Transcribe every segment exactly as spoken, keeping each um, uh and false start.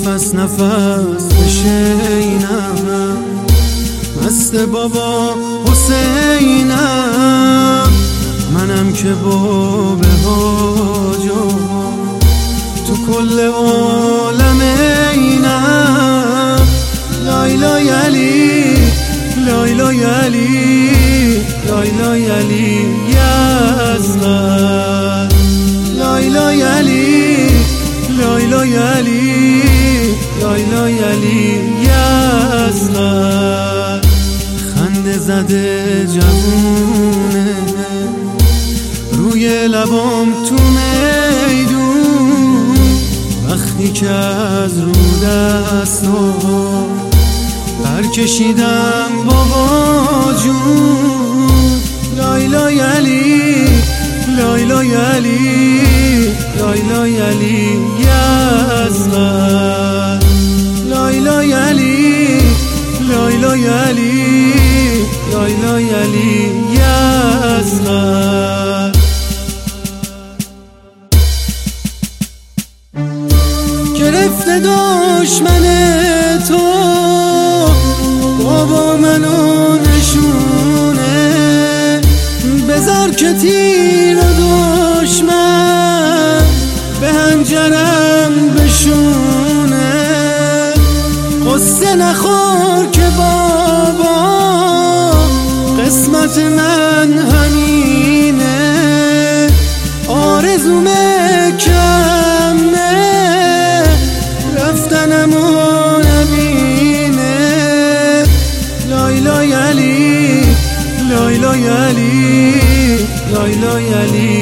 نفس نفس بشینم، مست بابا حسینم. منم که باب حاجا تو کل عالم اینم. لای لای علی، لای لای علی، لای لای علی یزغر. لای لای علی، لای لای علی، لای لای علی یزغر. خنده زده جوونه روی لبام تو میدون، وقتی که از رو دستا برکشیدم بابا جون. لای لای علی، لای لای علی، لای لای علی یزغر. لای لای علی، لای لای علی، لای لای علی یزغر. گرفته دشمن تو بابا منو نشونه، بذار که تیر دشمن به هنجرم بشونه. قصه نخور که بابا قسمت من همینه، آرزومه کمه رفتنمو نبینه. لای لای علی، لای لای علی، لای لای علی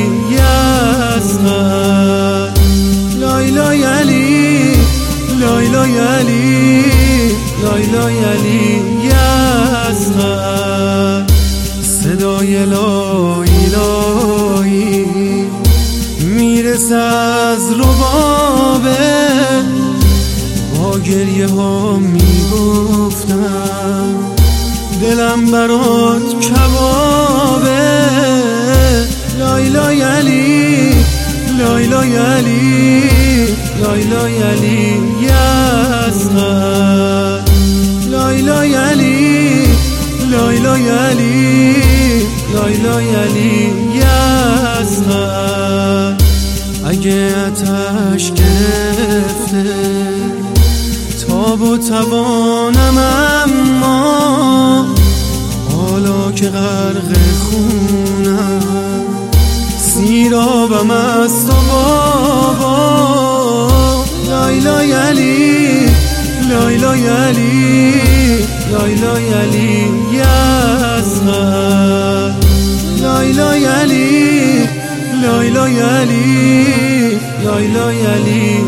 یزغر. لای لای علی، لای لای علی، لای لای علی یزغر. صدای لای لای میرسه از ربابه، با گریه ها میگفتم دلم برات کبابه. لای لای علی، لای لای علی، لای لای علی یزغر. لای لای علی، لای لای علی، لای لای علی یزغر. اگه آتش گرفته تاب و توانم، اما حالا که غرق خونم سیرابم از تو بابا. لای لای علی، لای لای علی، لای لای علی یزغر. لای لای علی، لای لای علی، لای لای علی